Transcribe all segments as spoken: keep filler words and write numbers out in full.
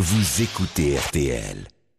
vous écoutez R T L.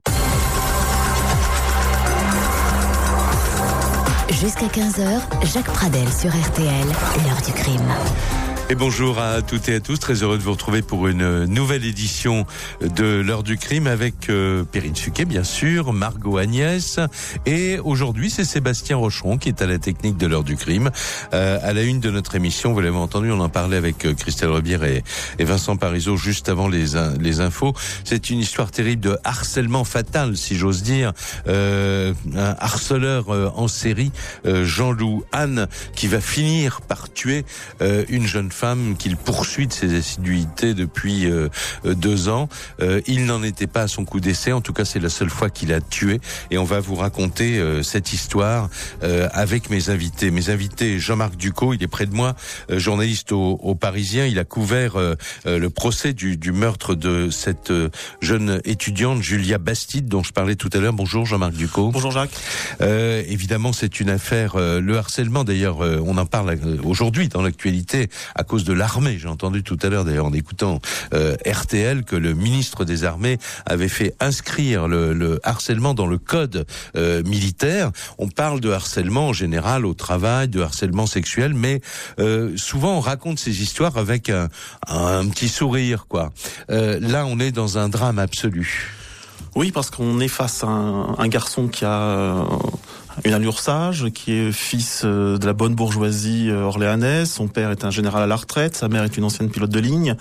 Jusqu'à quinze heures, Jacques Pradel sur R T L, l'heure du crime. Et bonjour à toutes et à tous, très heureux de vous retrouver pour une nouvelle édition de l'heure du crime avec euh, Perrine Suquet bien sûr, Margot Agnès, et aujourd'hui c'est Sébastien Rocheron qui est à la technique de l'heure du crime. Euh, à la une de notre émission, vous l'avez entendu, on en parlait avec euh, Christelle Rebière et, et Vincent Parisot juste avant les, les infos. C'est une histoire terrible de harcèlement fatal, si j'ose dire. Euh, un harceleur euh, en série, euh, Jean-Loup Anne, qui va finir par tuer euh, une jeune femme femme qu'il poursuit de ses assiduités depuis euh, deux ans. Euh, il n'en était pas à son coup d'essai. En tout cas, c'est la seule fois qu'il a tué. Et on va vous raconter euh, cette histoire euh, avec mes invités. Mes invités, Jean-Marc Ducot, il est près de moi, euh, journaliste au, au Parisien. Il a couvert euh, euh, le procès du, du meurtre de cette euh, jeune étudiante, Julia Bastide, dont je parlais tout à l'heure. Bonjour Jean-Marc Ducot. Bonjour Jacques. Euh, évidemment, c'est une affaire, euh, le harcèlement d'ailleurs, euh, on en parle euh, aujourd'hui dans l'actualité, à cause de l'armée. J'ai entendu tout à l'heure, d'ailleurs, en écoutant euh, R T L, que le ministre des Armées avait fait inscrire le, le harcèlement dans le code euh, militaire. On parle de harcèlement en général au travail, de harcèlement sexuel, mais euh, souvent on raconte ces histoires avec un, un petit sourire, quoi. Euh, là, on est dans un drame absolu. Oui, parce qu'on est face à un, un garçon qui a euh, une allure sage, qui est fils euh, de la bonne bourgeoisie euh, orléanaise. Son père est un général à la retraite, sa mère est une ancienne pilote de ligne.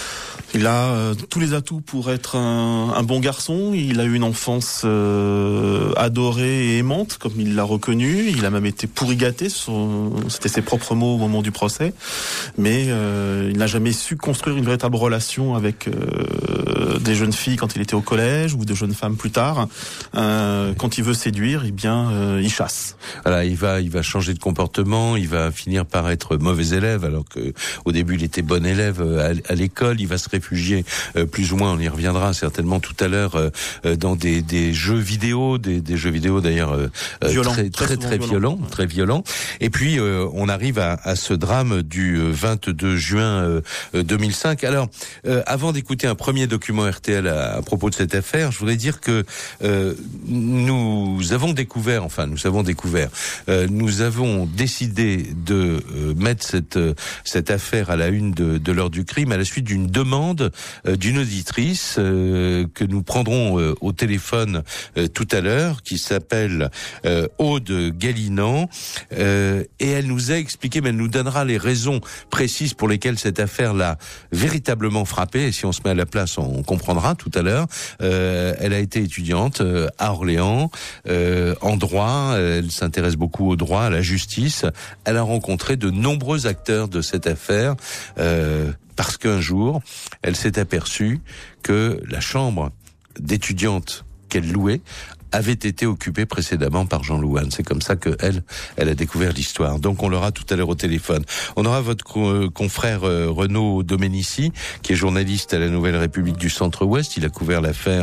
Il a euh, tous les atouts pour être un, un bon garçon. Il a eu une enfance euh, adorée et aimante, comme il l'a reconnu. Il a même été pourri gâté, son, c'était ses propres mots au moment du procès. Mais euh, il n'a jamais su construire une véritable relation avec euh, des jeunes filles quand il était au collège ou de jeunes femmes plus tard. Euh, quand il veut séduire, eh bien, euh, il chasse. Voilà, il va, il va changer de comportement. Il va finir par être mauvais élève, alors que au début il était bon élève à, à l'école. Il va se réfugier euh, plus ou moins, on y reviendra certainement tout à l'heure, euh, dans des, des jeux vidéo, des, des jeux vidéo d'ailleurs euh, violent, très très très, très violents, violent. très violents. Et puis euh, on arrive à, à ce drame du vingt-deux juin euh, deux mille cinq. Alors, euh, avant d'écouter un premier document R T L à, à propos de cette affaire, je voudrais dire que euh, nous avons découvert, enfin nous avons découvert, euh, nous avons décidé de euh, mettre cette cette affaire à la une de, de l'heure du crime à la suite d'une demande euh, d'une auditrice euh, que nous prendrons euh, au téléphone euh, tout à l'heure, qui s'appelle euh, Aude Galinan, euh, et elle nous a expliqué, mais elle nous donnera les raisons précises pour lesquelles cette affaire l'a véritablement frappée, et si on se met à la place, on comprendra tout à l'heure. Euh, elle a été étudiante euh, à Orléans, euh, en droit, elle s'intéresse beaucoup au droit, à la justice. Elle a rencontré de nombreux acteurs de cette affaire, euh, parce qu'un jour, elle s'est aperçue que la chambre d'étudiante qu'elle louait avait été occupée précédemment par Jean-Loup Anne. C'est comme ça que elle, elle a découvert l'histoire. Donc on l'aura tout à l'heure au téléphone. On aura votre confrère euh, Renaud Domenici, qui est journaliste à la Nouvelle République du Centre-Ouest. Il a couvert l'affaire,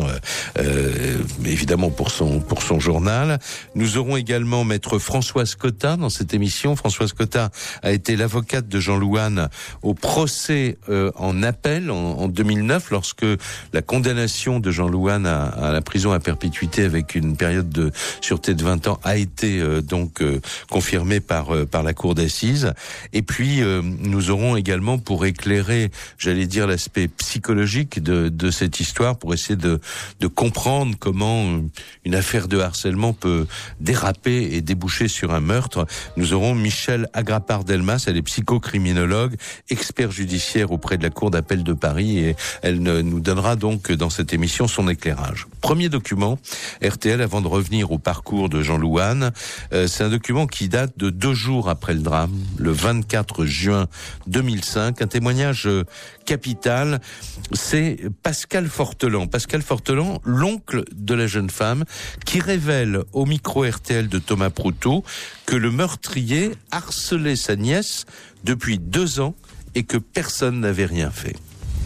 euh, évidemment pour son pour son journal. Nous aurons également maître Françoise Cotta dans cette émission. Françoise Cotta a été l'avocate de Jean-Loup Anne au procès euh, en appel en, en deux mille neuf, lorsque la condamnation de Jean-Loup Anne à, à la prison à perpétuité avec une période de sûreté de vingt ans a été euh, donc euh, confirmée par euh, par la cour d'assises. Et puis euh, nous aurons également, pour éclairer, j'allais dire, l'aspect psychologique de de cette histoire, pour essayer de de comprendre comment une affaire de harcèlement peut déraper et déboucher sur un meurtre, nous aurons Michel Agrapard-Delmas. Elle est psychocriminologue, expert judiciaire auprès de la cour d'appel de Paris, et elle nous donnera donc dans cette émission son éclairage. Premier document R T L, avant de revenir au parcours de Jean-Loup Anne. Euh, c'est un document qui date de deux jours après le drame, le vingt-quatre juin deux mille cinq. Un témoignage euh, capital. C'est Pascal Fortelan. Pascal Fortelan, l'oncle de la jeune femme, qui révèle au micro R T L de Thomas Proutot que le meurtrier harcelait sa nièce depuis deux ans et que personne n'avait rien fait.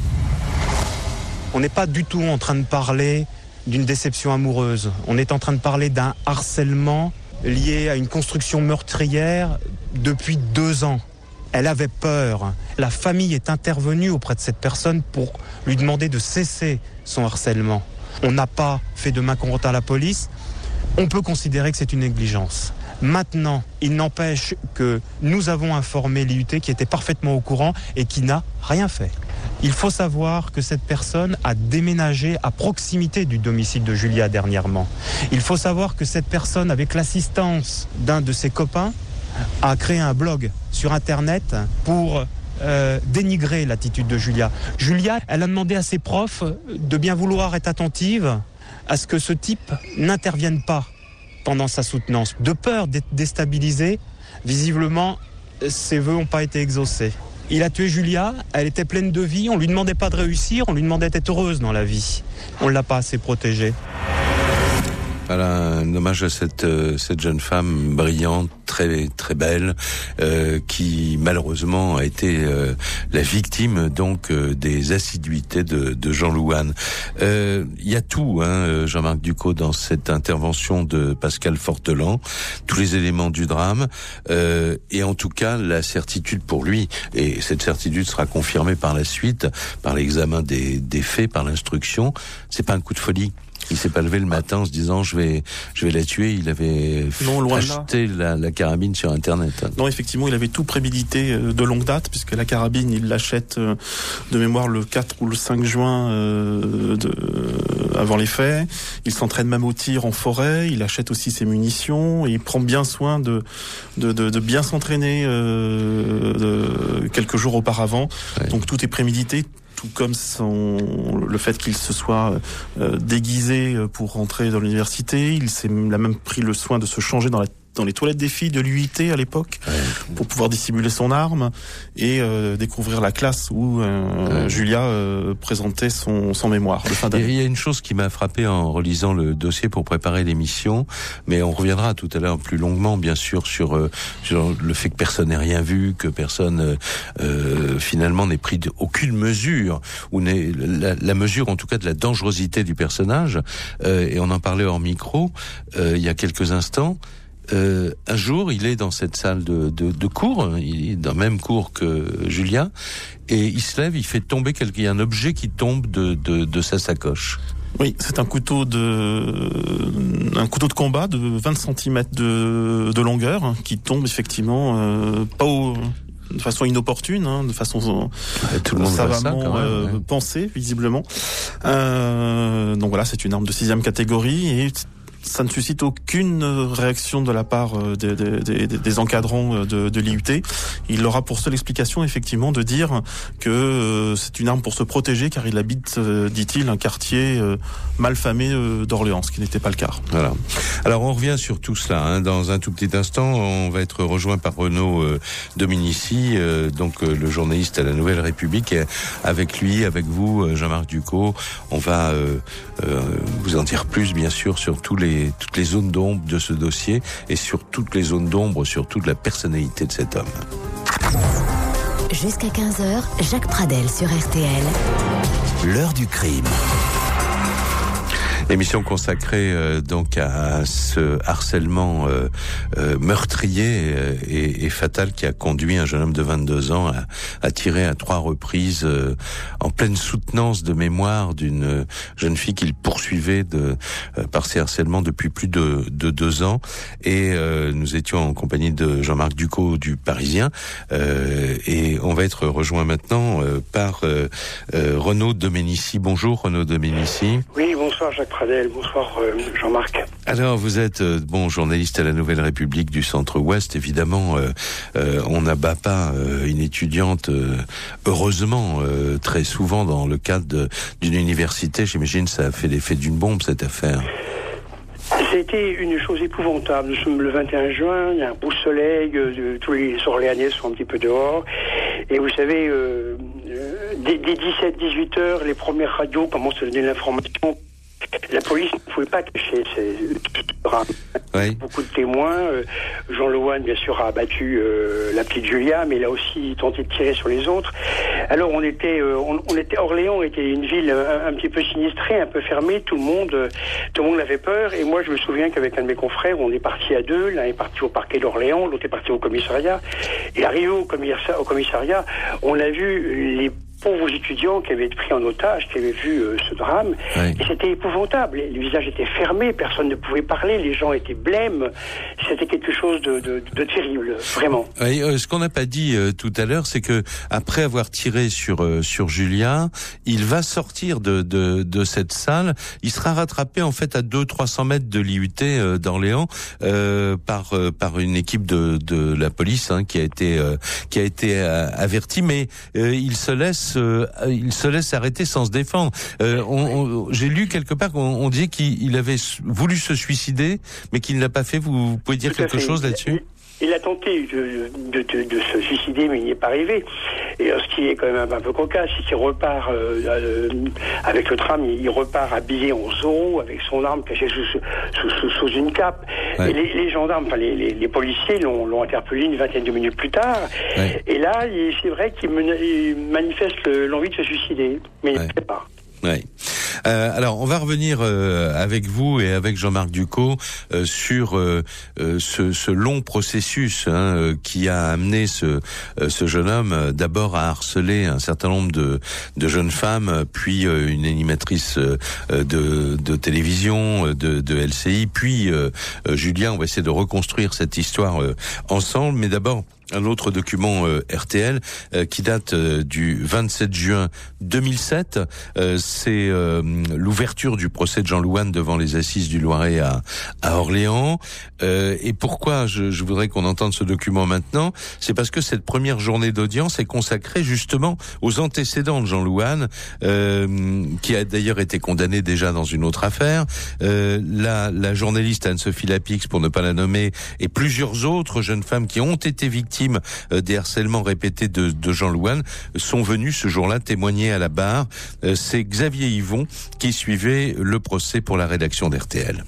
On n'est pas du tout en train de parler d'une déception amoureuse. On est en train de parler d'un harcèlement lié à une construction meurtrière depuis deux ans. Elle avait peur. La famille est intervenue auprès de cette personne pour lui demander de cesser son harcèlement. On n'a pas fait de main courante à la police. On peut considérer que c'est une négligence. Maintenant, il n'empêche que nous avons informé l'I U T qui était parfaitement au courant et qui n'a rien fait. Il faut savoir que cette personne a déménagé à proximité du domicile de Julia dernièrement. Il faut savoir que cette personne, avec l'assistance d'un de ses copains, a créé un blog sur Internet pour euh, dénigrer l'attitude de Julia. Julia, elle a demandé à ses profs de bien vouloir être attentive à ce que ce type n'intervienne pas pendant sa soutenance. De peur d'être déstabilisé, visiblement, ses vœux n'ont pas été exaucés. Il a tué Julia, elle était pleine de vie, on lui demandait pas de réussir, on lui demandait d'être heureuse dans la vie. On l'a pas assez protégée. Voilà, un hommage à cette euh, cette jeune femme brillante, très très belle, euh, qui malheureusement a été euh, la victime donc euh, des assiduités de, de Jean Louane. Il euh, y a tout, hein, Jean-Marc Ducos, dans cette intervention de Pascal Fortelan, tous les éléments du drame, euh, et en tout cas la certitude pour lui, et cette certitude sera confirmée par la suite, par l'examen des, des faits, par l'instruction. C'est pas un coup de folie. Il s'est pas levé le matin en se disant je vais je vais la tuer. Il avait non, loin acheté la, la carabine sur Internet. Non, effectivement, il avait tout prémédité de longue date, puisque la carabine, il l'achète de mémoire le quatre ou le cinq juin euh, de, avant les faits. Il s'entraîne même au tir en forêt. Il achète aussi ses munitions. Et il prend bien soin de de, de, de bien s'entraîner euh, de, quelques jours auparavant. Ouais. Donc tout est prémédité. Tout comme son, le fait qu'il se soit euh, déguisé pour rentrer dans l'université. Il s'est, il a même pris le soin de se changer dans la dans les toilettes des filles de l'U I T à l'époque, ouais. pour pouvoir dissimuler son arme et euh, découvrir la classe où euh, ouais. Julia euh, présentait son, son mémoire de fin d'année. Il y a une chose qui m'a frappé en relisant le dossier pour préparer l'émission, mais on reviendra tout à l'heure plus longuement, bien sûr, sur, euh, sur le fait que personne n'ait rien vu, que personne euh, finalement n'ait pris aucune mesure, ou n'ait la, la mesure en tout cas de la dangerosité du personnage, euh, et on en parlait hors micro euh, il y a quelques instants. Euh, un jour, il est dans cette salle de, de, de cours, il est dans le même cours que Julia, et il se lève, il fait tomber quelque, il y a un objet qui tombe de, de, de sa sacoche. Oui, c'est un couteau de un couteau de combat de vingt centimètres de, de longueur hein, qui tombe effectivement euh, pas au de façon inopportune, hein, de façon ouais, tout le monde savamment ça, quand même, euh, ouais. pensée visiblement. Euh, donc voilà, c'est une arme de sixième catégorie et ça ne suscite aucune réaction de la part des, des, des, des encadrants de, de l'I U T. Il aura pour seule explication, effectivement, de dire que c'est une arme pour se protéger, car il habite, dit-il, un quartier malfamé d'Orléans, ce qui n'était pas le cas. Voilà. Alors, on revient sur tout cela. Hein. Dans un tout petit instant, on va être rejoint par Renaud euh, Dominici, euh, donc euh, le journaliste à la Nouvelle République. Et avec lui, avec vous, Jean-Marc Ducos, on va euh, euh, vous en dire plus, bien sûr, sur tous les toutes les zones d'ombre de ce dossier et sur toutes les zones d'ombre, sur toute la personnalité de cet homme. Jusqu'à quinze heures, Jacques Pradel sur R T L. L'heure du crime. Émission consacrée euh, donc à ce harcèlement euh, euh, meurtrier et, et fatal qui a conduit un jeune homme de vingt-deux ans à, à tirer à trois reprises euh, en pleine soutenance de mémoire d'une jeune fille qu'il poursuivait de, euh, par ses harcèlements depuis plus de, de deux ans. Et euh, nous étions en compagnie de Jean-Marc Ducos du Parisien euh, et on va être rejoint maintenant euh, par euh, euh, Renaud Dominici. Bonjour Renaud Dominici. Oui, bonsoir Jacques Pradel, bonsoir euh, Jean-Marc. Alors vous êtes euh, bon journaliste à la Nouvelle République du Centre-Ouest. Évidemment, euh, euh, on n'abat pas euh, une étudiante, euh, heureusement, euh, très souvent dans le cadre de, d'une université. J'imagine ça a fait l'effet d'une bombe cette affaire. C'était une chose épouvantable. Nous sommes le vingt et un juin, il y a un beau soleil, euh, tous les Orléanais sont un petit peu dehors. Et vous savez, euh, euh, dès, dès dix-sept à dix-huit heures, les premières radios commencent à donner l'information La police ne pouvait pas cacher ces drames. Oui. Beaucoup de témoins. Euh, Jean Louane, bien sûr, a abattu euh, la petite Julia, mais il a aussi tenté de tirer sur les autres. Alors, on était, euh, on, on était Orléans était une ville un, un petit peu sinistrée, un peu fermée. Tout le monde, euh, tout le monde avait peur. Et moi, je me souviens qu'avec un de mes confrères, on est parti à deux. L'un est parti au parquet d'Orléans, l'autre est parti au commissariat. Et arrivé au commissariat, au commissariat, on a vu les pauvres étudiants qui avaient été pris en otage, qui avaient vu euh, ce drame. Oui. Et c'était épouvantable. Les visages étaient fermés, personne ne pouvait parler, les gens étaient blêmes. C'était quelque chose de, de, de terrible, vraiment. Oui, euh, ce qu'on n'a pas dit euh, tout à l'heure, c'est que après avoir tiré sur euh, sur Julia, il va sortir de, de de cette salle. Il sera rattrapé en fait à deux trois cents mètres de l'I U T euh, d'Orléans euh, par euh, par une équipe de de la police hein, qui a été euh, qui a été euh, avertie, mais euh, il se laisse Euh, il se laisse arrêter sans se défendre. Euh, on, on, j'ai lu quelque part qu'on on disait qu'il avait voulu se suicider, mais qu'il ne l'a pas fait. Vous, vous pouvez dire quelque chose là-dessus ? Il a tenté de, de, de, de se suicider, mais il n'y est pas arrivé. Et ce qui est quand même un, un peu cocasse, c'est qu'il repart euh, euh, avec le tram, il, il repart habillé en Zorro, avec son arme cachée sous, sous, sous, sous une cape. Ouais. Et les, les gendarmes, enfin les, les, les policiers l'ont, l'ont interpellé une vingtaine de minutes plus tard. Ouais. Et là, il, c'est vrai qu'il, mena, il manifeste l'envie de se suicider, mais ouais. il ne sait pas. Oui. Euh, alors, on va revenir euh, avec vous et avec Jean-Marc Ducos euh, sur euh, euh, ce, ce long processus hein, euh, qui a amené ce, euh, ce jeune homme euh, d'abord à harceler un certain nombre de, de jeunes femmes, puis euh, une animatrice euh, de, de télévision, de, de L C I, puis euh, euh, Julien. On va essayer de reconstruire cette histoire euh, ensemble, mais d'abord un autre document euh, R T L euh, qui date euh, du vingt-sept juin deux mille sept. Euh, c'est euh, l'ouverture du procès de Jean Louane devant les assises du Loiret à, à Orléans. Euh, et pourquoi je, je voudrais qu'on entende ce document maintenant ? C'est parce que cette première journée d'audience est consacrée justement aux antécédents de Jean Louane, euh, qui a d'ailleurs été condamné déjà dans une autre affaire. Euh, la, la journaliste Anne-Sophie Lapix, pour ne pas la nommer, et plusieurs autres jeunes femmes qui ont été victimes des harcèlements répétés de, de Jean Louane sont venus ce jour-là témoigner à la barre. C'est Xavier Yvon qui suivait le procès pour la rédaction d'R T L.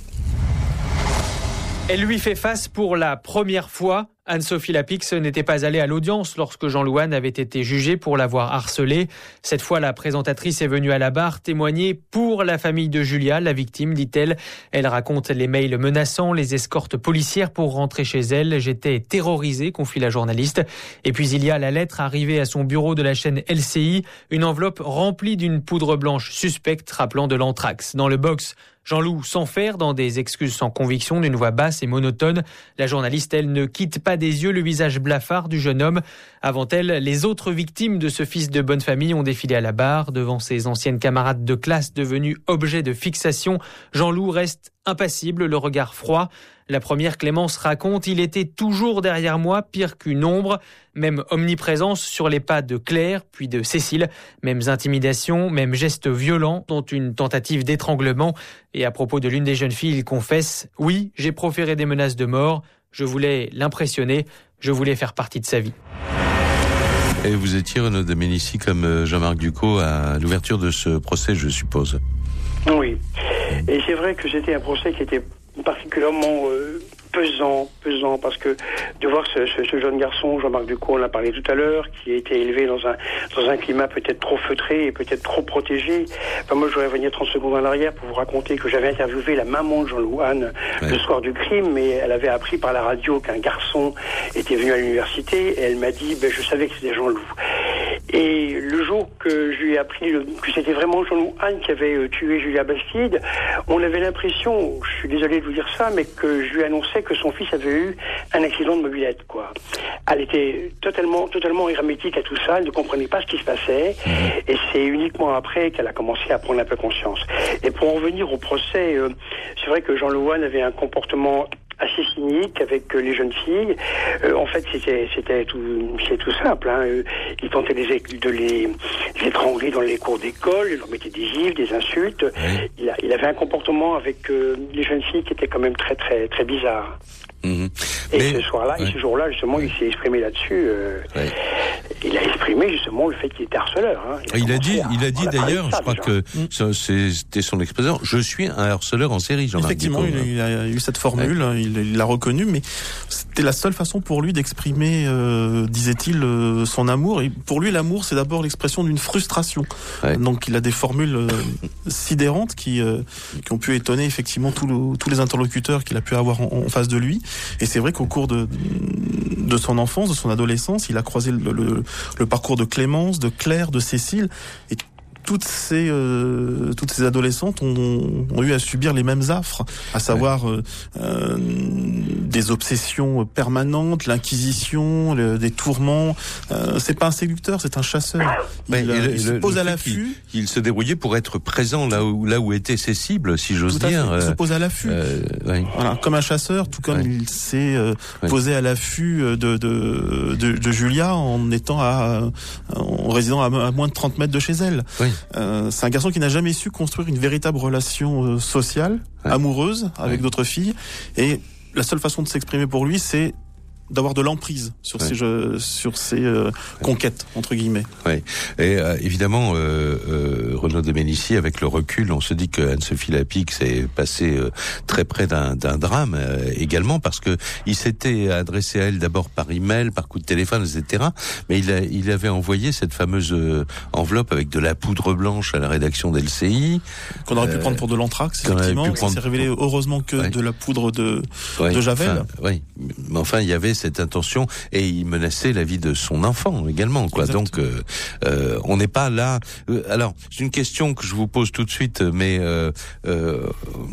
Elle lui fait face pour la première fois. Anne-Sophie Lapix n'était pas allée à l'audience lorsque Jean Louane avait été jugé pour l'avoir harcelé. Cette fois, la présentatrice est venue à la barre témoigner pour la famille de Julia, la victime, dit-elle. Elle raconte les mails menaçants, les escortes policières pour rentrer chez elle. J'étais terrorisée, confie la journaliste. Et puis il y a la lettre arrivée à son bureau de la chaîne L C I, une enveloppe remplie d'une poudre blanche suspecte rappelant de l'anthrax. Dans le box, Jean-Loup s'enferre dans des excuses sans conviction d'une voix basse et monotone. La journaliste, elle, ne quitte pas des yeux le visage blafard du jeune homme. Avant elle, les autres victimes de ce fils de bonne famille ont défilé à la barre. Devant ses anciennes camarades de classe devenues objets de fixation, Jean-Loup reste impassible, le regard froid. La première, Clémence, raconte « Il était toujours derrière moi, pire qu'une ombre. Même omniprésence sur les pas de Claire, puis de Cécile. Mêmes intimidations, mêmes gestes violents, dont une tentative d'étranglement. Et à propos de l'une des jeunes filles, il confesse « Oui, j'ai proféré des menaces de mort. Je voulais l'impressionner. Je voulais faire partie de sa vie. » Et vous étiez, Renaud Domenici, comme Jean-Marc Ducos, à l'ouverture de ce procès, je suppose. Oui. Et c'est vrai que c'était un procès qui était particulièrement euh, pesant, pesant, parce que de voir ce, ce, ce jeune garçon, Jean-Marc Ducos, on l'a parlé tout à l'heure, qui a été élevé dans un dans un climat peut-être trop feutré et peut-être trop protégé. Enfin, moi, je voudrais revenir trente secondes en arrière pour vous raconter que j'avais interviewé la maman de Jean Louane ouais. le soir du crime, mais elle avait appris par la radio qu'un garçon était venu à l'université, et elle m'a dit, ben, je savais que c'était Jean-Loup. Et le jour que je lui ai appris que c'était vraiment Jean Louane qui avait euh, tué Julia Bastide, on avait l'impression, je suis désolé de vous dire ça, mais que je lui annonçais que son fils avait eu un accident de mobilette, quoi. Elle était totalement, totalement hermétique à tout ça, elle ne comprenait pas ce qui se passait, et c'est uniquement après qu'elle a commencé à prendre un peu conscience. Et pour en revenir au procès, euh, c'est vrai que Jean Louane avait un comportement assez cynique avec euh, les jeunes filles. Euh, en fait, c'était c'était tout c'est tout simple. Hein. Euh, il tentait des, de les, les étrangler dans les cours d'école, il leur mettait des gifles, des insultes. Oui. Il, a, il avait un comportement avec euh, les jeunes filles qui était quand même très très très bizarre. Mmh. Et Mais, ce soir-là, ouais. et ce jour-là, justement, ouais. il s'est exprimé là-dessus. Euh, ouais. il a exprimé justement le fait qu'il était harceleur. Hein. Il, il a dit, à, il a dit d'ailleurs, ça, je crois déjà. que mmh. c'était son expression. Je suis un harceleur en série. Jean-Marc Effectivement, Ducos, il, il a eu cette formule, ouais. il l'a reconnu, mais c'était la seule façon pour lui d'exprimer, euh, disait-il, euh, son amour. Et pour lui, l'amour, c'est d'abord l'expression d'une frustration. Ouais. Donc, il a des formules euh, sidérantes qui, euh, qui ont pu étonner effectivement tout le, tous les interlocuteurs qu'il a pu avoir en, en face de lui. Et c'est vrai qu'au cours de, de son enfance, de son adolescence, il a croisé le, le, le parcours de Clémence, de Claire, de Cécile, et toutes ces euh, toutes ces adolescentes ont, ont eu à subir les mêmes affres, à savoir ouais. euh, des obsessions permanentes, l'inquisition, le, des tourments. Euh, c'est pas un séducteur, c'est un chasseur. Il, ouais, il le, se le, pose le à l'affût. Il, il se débrouillait pour être présent là où là où étaient ses cibles, si j'ose dire. Il euh, se pose à l'affût. Euh, ouais. Voilà, comme un chasseur, tout comme ouais. il s'est euh, ouais. posé à l'affût de de, de de Julia en étant à en résidant à, à moins de trente mètres de chez elle. Oui. Euh, c'est un garçon qui n'a jamais su construire une véritable relation euh, sociale, ouais. amoureuse, avec ouais. d'autres filles. Et la seule façon de s'exprimer pour lui, c'est d'avoir de l'emprise sur ouais. ses jeux, sur ses euh, ouais. conquêtes entre guillemets. Oui. Et euh, évidemment, euh, euh, Renaud de Ménicy, avec le recul, on se dit que Anne-Sophie Lapix s'est passée euh, très près d'un, d'un drame euh, également, parce que il s'était adressé à elle d'abord par email, par coup de téléphone, et cetera. Mais il, a, il avait envoyé cette fameuse euh, enveloppe avec de la poudre blanche à la rédaction d'L C I, qu'on aurait euh, pu prendre pour de l'anthrax. Effectivement, ça prendre... s'est révélé heureusement que ouais. de la poudre de ouais. de Javel. Enfin, oui, mais enfin il y avait cette intention et il menaçait la vie de son enfant également, quoi. Exact. Donc euh, euh, on n'est pas là. Euh, alors c'est une question que je vous pose tout de suite, mais euh, euh,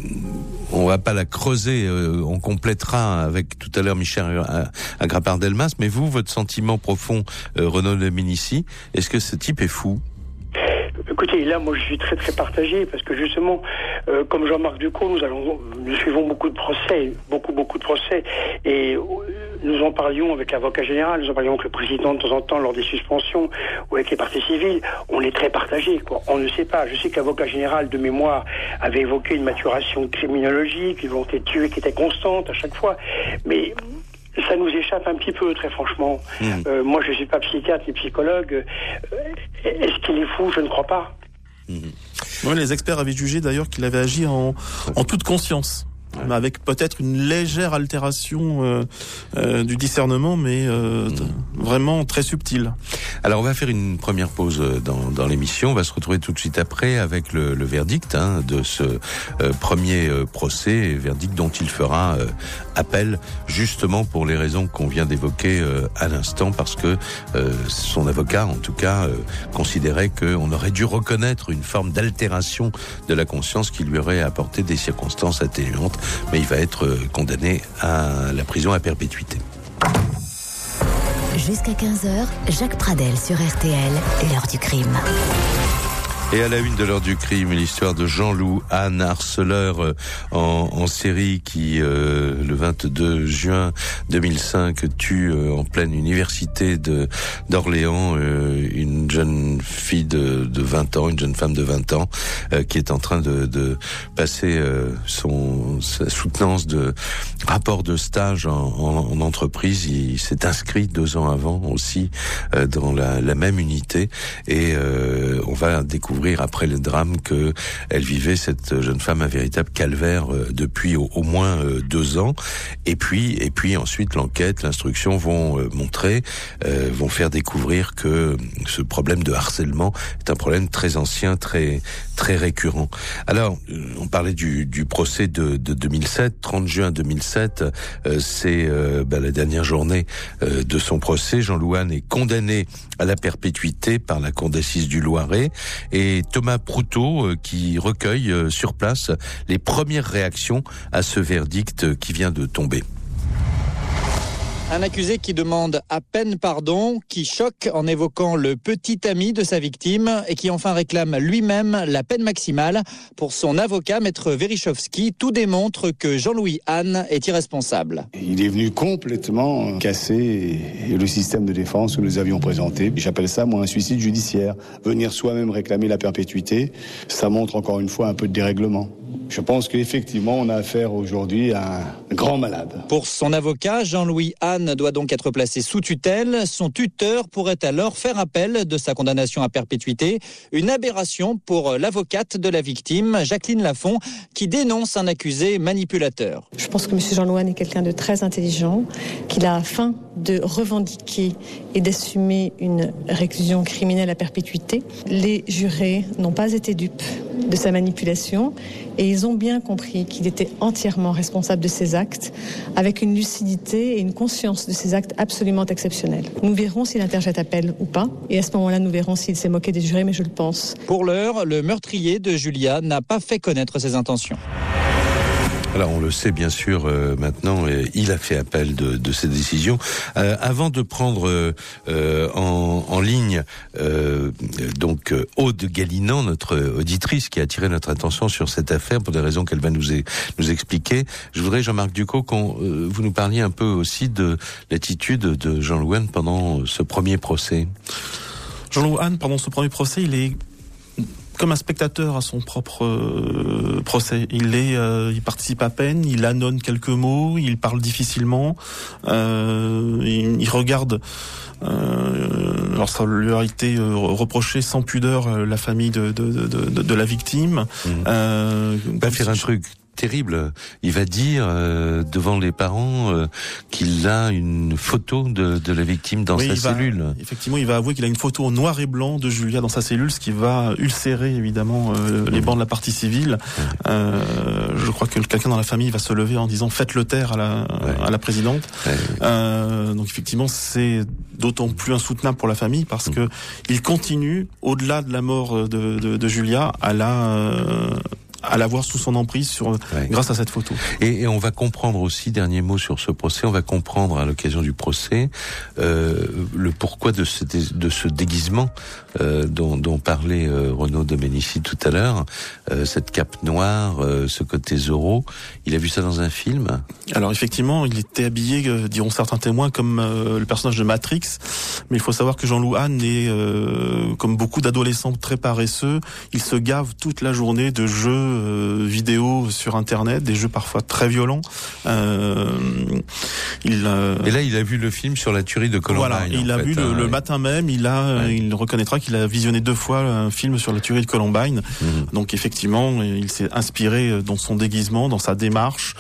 on va pas la creuser. Euh, on complétera avec tout à l'heure Michel Agrapard-Delmas. Mais vous, votre sentiment profond, euh, Renaud de Ménicy, est-ce que ce type est fou? Écoutez, là, moi, je suis très, très partagé parce que justement, euh, comme Jean-Marc Ducos, nous allons, nous suivons beaucoup de procès, beaucoup, beaucoup de procès, et euh, nous en parlions avec l'avocat général, nous en parlions avec le président de temps en temps lors des suspensions ou avec les parties civiles. On est très partagé, quoi. On ne sait pas. Je sais que l'avocat général de mémoire avait évoqué une maturation criminologique, une volonté de tuer qui était constante à chaque fois, mais ça nous échappe un petit peu, très franchement. Mmh. Euh, moi, je ne suis pas psychiatre ni psychologue. Est-ce qu'il est fou? Je ne crois pas. Mmh. Oui, les experts avaient jugé d'ailleurs qu'il avait agi en, en toute conscience. Ouais. Mais avec peut-être une légère altération euh, euh, du discernement, mais euh, mmh. vraiment très subtile. Alors on va faire une première pause dans, dans l'émission. On va se retrouver tout de suite après avec le, le verdict hein, de ce euh, premier euh, procès, verdict dont il fera euh, appel, justement pour les raisons qu'on vient d'évoquer euh, à l'instant, parce que euh, son avocat, en tout cas, euh, considérait qu'on aurait dû reconnaître une forme d'altération de la conscience qui lui aurait apporté des circonstances atténuantes. Mais il va être condamné à la prison à perpétuité. Jusqu'à quinze heures, Jacques Pradel sur R T L, l'heure du crime. Et à la une de l'heure du crime, l'histoire de Jean-Loup Anne, harceleur euh, en, en série qui, euh, le vingt-deux juin deux mille cinq, tue euh, en pleine université de d'Orléans euh, une jeune fille de, de vingt ans, une jeune femme de vingt ans, euh, qui est en train de, de passer euh, son sa soutenance de rapport de stage en, en, en entreprise. Il s'est inscrit deux ans avant aussi euh, dans la, la même unité, et euh, on va découvrir après le drame que elle vivait, cette jeune femme, un véritable calvaire euh, depuis au, au moins euh, deux ans. Et puis, et puis ensuite l'enquête, l'instruction vont euh, montrer, euh, vont faire découvrir que ce problème de harcèlement est un problème très ancien, très très récurrent. Alors, on parlait du, du procès de, de deux mille sept, trente juin deux mille sept, euh, c'est euh, bah, la dernière journée euh, de son procès. Jean-Loup Anne est condamné à la perpétuité par la cour d'assises du Loiret, et Thomas Proutot euh, qui recueille euh, sur place les premières réactions à ce verdict qui vient de tomber. Un accusé qui demande à peine pardon, qui choque en évoquant le petit ami de sa victime et qui enfin réclame lui-même la peine maximale. Pour son avocat, maître Verichowski, tout démontre que Jean-Louis Anne est irresponsable. Il est venu complètement casser le système de défense que nous avions présenté. J'appelle ça, moi, un suicide judiciaire. Venir soi-même réclamer la perpétuité, ça montre encore une fois un peu de dérèglement. Je pense qu'effectivement, on a affaire aujourd'hui à un grand malade. Pour son avocat, Jean-Louis Anne doit donc être placé sous tutelle. Son tuteur pourrait alors faire appel de sa condamnation à perpétuité. Une aberration pour l'avocate de la victime, Jacqueline Lafont, qui dénonce un accusé manipulateur. Je pense que M. Jean-Louis Anne est quelqu'un de très intelligent, qu'il a faim de revendiquer et d'assumer une réclusion criminelle à perpétuité. Les jurés n'ont pas été dupes de sa manipulation et ils ont bien compris qu'il était entièrement responsable de ses actes, avec une lucidité et une conscience de ses actes absolument exceptionnels. Nous verrons s'il interjette appel ou pas, et à ce moment-là, nous verrons s'il s'est moqué des jurés, mais je le pense. Pour l'heure, le meurtrier de Julia n'a pas fait connaître ses intentions. Alors on le sait bien sûr euh, maintenant, euh, il a fait appel de, de ces décisions. Euh, avant de prendre euh, en, en ligne euh, donc euh, Aude Galinan, notre auditrice qui a attiré notre attention sur cette affaire pour des raisons qu'elle va nous, e- nous expliquer, je voudrais, Jean-Marc Ducos, qu'on euh, vous nous parliez un peu aussi de l'attitude de Jean-Louis Anne pendant ce premier procès. Jean-Louis Anne, pendant ce premier procès, il est comme un spectateur à son propre euh, procès. Il est, euh, il participe à peine, il annonce quelques mots, il parle difficilement, euh, il, il regarde. Euh, alors ça lui a été euh, reproché sans pudeur euh, la famille de de de, de, de la victime. Mmh. Euh, va faire un truc terrible. Il va dire euh, devant les parents euh, qu'il a une photo de, de la victime dans oui, sa il va, cellule. Effectivement, il va avouer qu'il a une photo en noir et blanc de Julia dans sa cellule, ce qui va ulcérer évidemment euh, les bancs de la partie civile. Ouais. Euh, je crois que quelqu'un dans la famille va se lever en disant faites-le taire à la, ouais. à la présidente. Ouais. Euh, donc effectivement, c'est d'autant plus insoutenable pour la famille parce mmh. que il continue, au-delà de la mort de, de, de Julia, à la euh, à l'avoir sous son emprise sur, ouais. grâce à cette photo. Et, et on va comprendre aussi, dernier mot sur ce procès, on va comprendre à l'occasion du procès euh, le pourquoi de ce, de ce déguisement euh, dont, dont parlait euh, Renaud Domenici tout à l'heure, euh, cette cape noire, euh, ce côté Zorro. Il a vu ça dans un film ? Alors effectivement, il était habillé, euh, diront certains témoins, comme euh, le personnage de Matrix, mais il faut savoir que Jean-Louis Anne est, euh, comme beaucoup d'adolescents très paresseux, il se gave toute la journée de jeux Euh, vidéos sur internet, des jeux parfois très violents. Euh, il, euh... Et là, il a vu le film sur la tuerie de Columbine. Voilà, il a fait, vu hein, le, ouais. le matin même. Il a, ouais. il reconnaîtra qu'il a visionné deux fois un film sur la tuerie de Columbine. Mmh. Donc effectivement, il s'est inspiré dans son déguisement, dans sa démarche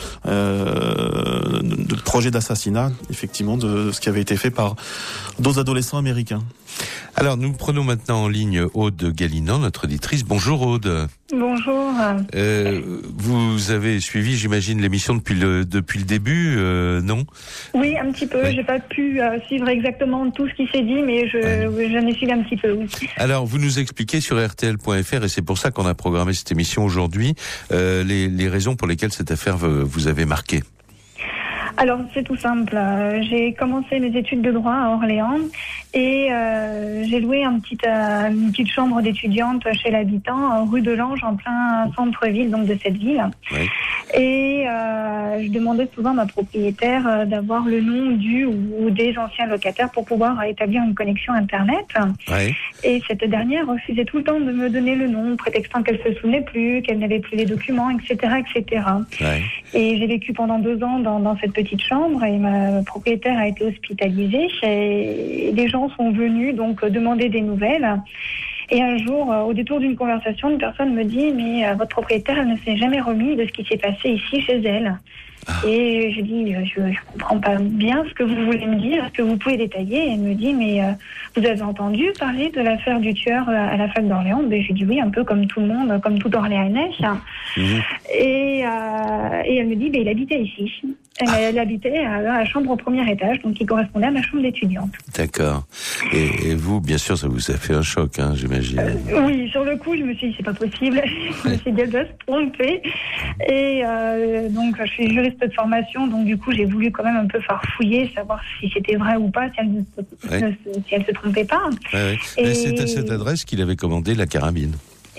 euh, de projet d'assassinat, effectivement, de ce qui avait été fait par d'autres adolescents américains. Alors, nous prenons maintenant en ligne Aude Galinan, notre auditrice. Bonjour Aude. Bonjour. Euh, vous avez suivi, j'imagine, l'émission depuis le depuis le début, euh, non ? Oui, un petit peu. Oui. J'ai pas pu euh, suivre exactement tout ce qui s'est dit, mais je ouais. j'en ai suivi un petit peu. Oui. Alors, vous nous expliquez sur R T L point F R, et c'est pour ça qu'on a programmé cette émission aujourd'hui, euh, les, les raisons pour lesquelles cette affaire vous avez marqué. Alors, c'est tout simple. J'ai commencé mes études de droit à Orléans et euh, j'ai loué un petit, euh, une petite chambre d'étudiante chez l'habitant, rue de Lange, en plein centre-ville donc de cette ville. Oui. Et euh, je demandais souvent à ma propriétaire d'avoir le nom du ou des anciens locataires pour pouvoir établir une connexion Internet. Oui. Et cette dernière refusait tout le temps de me donner le nom, prétextant qu'elle se souvenait plus, qu'elle n'avait plus les documents, et cetera, et cetera. Oui. Et j'ai vécu pendant deux ans dans, dans cette petite chambre et ma propriétaire a été hospitalisée. Et les gens sont venus donc demander des nouvelles. Et un jour, au détour d'une conversation, une personne me dit « Mais euh, votre propriétaire, elle ne s'est jamais remis de ce qui s'est passé ici chez elle. Ah. » Et je dis « Je ne comprends pas bien ce que vous voulez me dire. Est-ce que vous pouvez détailler ?» Et elle me dit « Mais euh, vous avez entendu parler de l'affaire du tueur à la fac d'Orléans ?» Ben, je dis « Oui, un peu comme tout le monde, comme tout Orléanais. Mmh. » Et, euh, et elle me dit ben, « Il habitait ici. » Elle, ah. elle habitait à la chambre au premier étage, donc qui correspondait à ma chambre d'étudiante. D'accord. Et, et vous, bien sûr, ça vous a fait un choc, hein, j'imagine. Euh, oui, sur le coup, je me suis dit, c'est pas possible. Je me suis dit, elle doit se tromper. Et euh, donc, je suis juriste de formation, donc du coup, j'ai voulu quand même un peu farfouiller, savoir si c'était vrai ou pas, si elle ne se, ouais. si elle se trompait pas. Ouais, ouais. Et... Mais c'est à cette adresse qu'il avait commandé la carabine.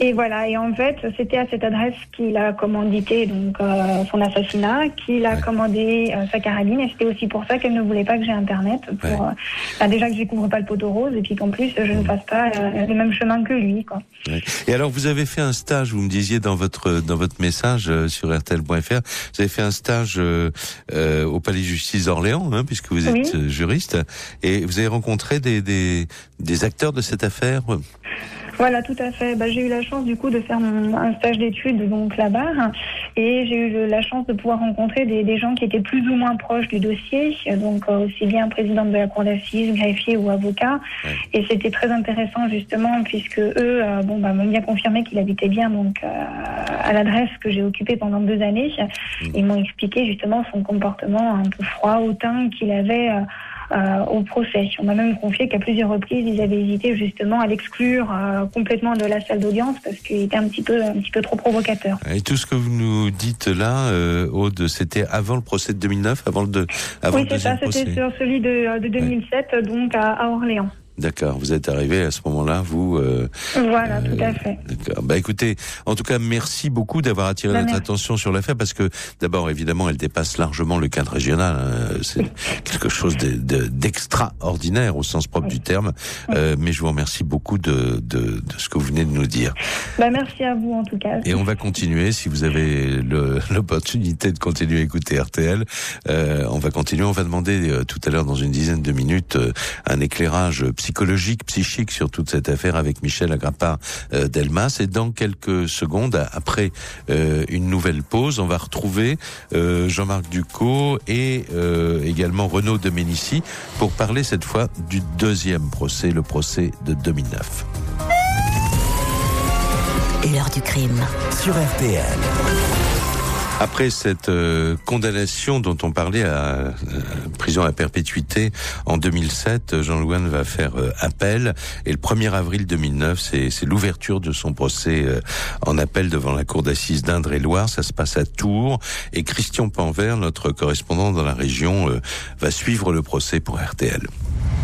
Et voilà, et en fait, c'était à cette adresse qu'il a commandité donc euh, son assassinat, qu'il a ouais. commandé euh, sa carabine, et c'était aussi pour ça qu'elle ne voulait pas que j'ai Internet, pour ouais. euh, bah, déjà que je découvre pas le poteau rose, et puis qu'en plus je ne fasse pas euh, le même chemin que lui, quoi. Ouais. Et alors, vous avez fait un stage, vous me disiez dans votre dans votre message euh, sur R T L point F R, vous avez fait un stage euh, euh, au Palais de Justice d'Orléans, hein, puisque vous êtes oui. euh, juriste, et vous avez rencontré des des des acteurs de cette affaire. Voilà, tout à fait. Bah, j'ai eu la chance du coup de faire mon, un stage d'études donc là-bas, et j'ai eu la chance de pouvoir rencontrer des, des gens qui étaient plus ou moins proches du dossier, donc euh, aussi bien président de la cour d'assises, greffier ou avocat. Ouais. Et c'était très intéressant justement puisque eux, euh, bon, bah, m'ont bien confirmé qu'il habitait bien donc euh, à l'adresse que j'ai occupée pendant deux années. Mmh. Ils m'ont expliqué justement son comportement un peu froid, hautain qu'il avait. Euh, Euh, au procès. On m'a même confié qu'à plusieurs reprises, ils avaient hésité justement à l'exclure euh, complètement de la salle d'audience parce qu'il était un petit peu, un petit peu trop provocateur. Et tout ce que vous nous dites là, euh, Aude, c'était avant le procès de deux mille neuf, avant le, de, avant oui, le deuxième ça, procès. Oui, c'est ça, c'était sur celui de, de deux mille sept, ouais. donc à, à Orléans. D'accord, vous êtes arrivé à ce moment-là, vous. Euh, voilà, euh, tout à fait. D'accord. Bah écoutez, en tout cas, merci beaucoup d'avoir attiré bah, notre merci. attention sur l'affaire, parce que d'abord, évidemment, elle dépasse largement le cadre régional. Hein. C'est quelque chose de, de, d'extraordinaire au sens propre oui. du terme. Oui. Euh, mais je vous remercie beaucoup de, de, de ce que vous venez de nous dire. Bah merci à vous en tout cas. Et on va continuer, si vous avez le, l'opportunité de continuer à écouter R T L, euh, on va continuer. On va demander euh, tout à l'heure, dans une dizaine de minutes, euh, un éclairage psychologique, psychique sur toute cette affaire avec Michel Agrappa euh, Delmas. Et dans quelques secondes, après euh, une nouvelle pause, on va retrouver euh, Jean-Marc Ducos et euh, également Renaud Domenici pour parler cette fois du deuxième procès, le procès de deux mille neuf. L'heure du crime sur R T L. Après cette euh, condamnation dont on parlait à euh, prison à perpétuité en deux mille sept, Jean Louane va faire euh, appel, et le premier avril deux mille neuf, c'est, c'est l'ouverture de son procès euh, en appel devant la cour d'assises d'Indre-et-Loire. Ça se passe à Tours, et Christian Panvert, notre correspondant dans la région, euh, va suivre le procès pour R T L.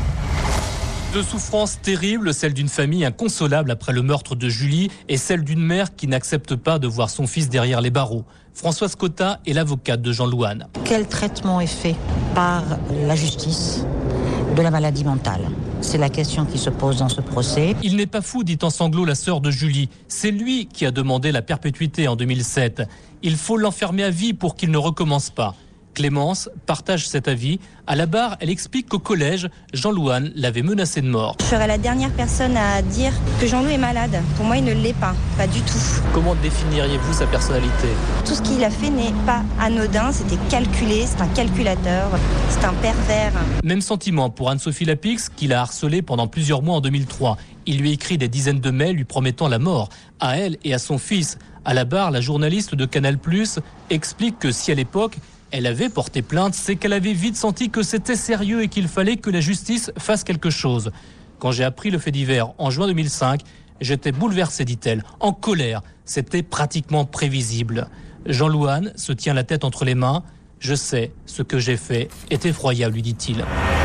Deux souffrances terribles, celle d'une famille inconsolable après le meurtre de Julie et celle d'une mère qui n'accepte pas de voir son fils derrière les barreaux. Françoise Cotta est l'avocate de Jean Louane. Quel traitement est fait par la justice de la maladie mentale ? C'est la question qui se pose dans ce procès. Il n'est pas fou, dit en sanglots la sœur de Julie. C'est lui qui a demandé la perpétuité en deux mille sept. Il faut l'enfermer à vie pour qu'il ne recommence pas. Clémence partage cet avis. À la barre, elle explique qu'au collège, Jean Louane l'avait menacé de mort. Je serais la dernière personne à dire que Jean-Loup est malade. Pour moi, il ne l'est pas, pas du tout. Comment définiriez-vous sa personnalité ? Tout ce qu'il a fait n'est pas anodin, c'était calculé, c'est un calculateur, c'est un pervers. Même sentiment pour Anne-Sophie Lapix, qui l'a harcelé pendant plusieurs mois en deux mille trois. Il lui écrit des dizaines de mails lui promettant la mort, à elle et à son fils. À la barre, la journaliste de Canal plus, explique que si à l'époque, elle avait porté plainte, c'est qu'elle avait vite senti que c'était sérieux et qu'il fallait que la justice fasse quelque chose. Quand j'ai appris le fait divers en juin deux mille cinq, j'étais bouleversée, dit-elle, en colère. C'était pratiquement prévisible. Jean Louane se tient la tête entre les mains. Je sais, ce que j'ai fait est effroyable, lui dit-il.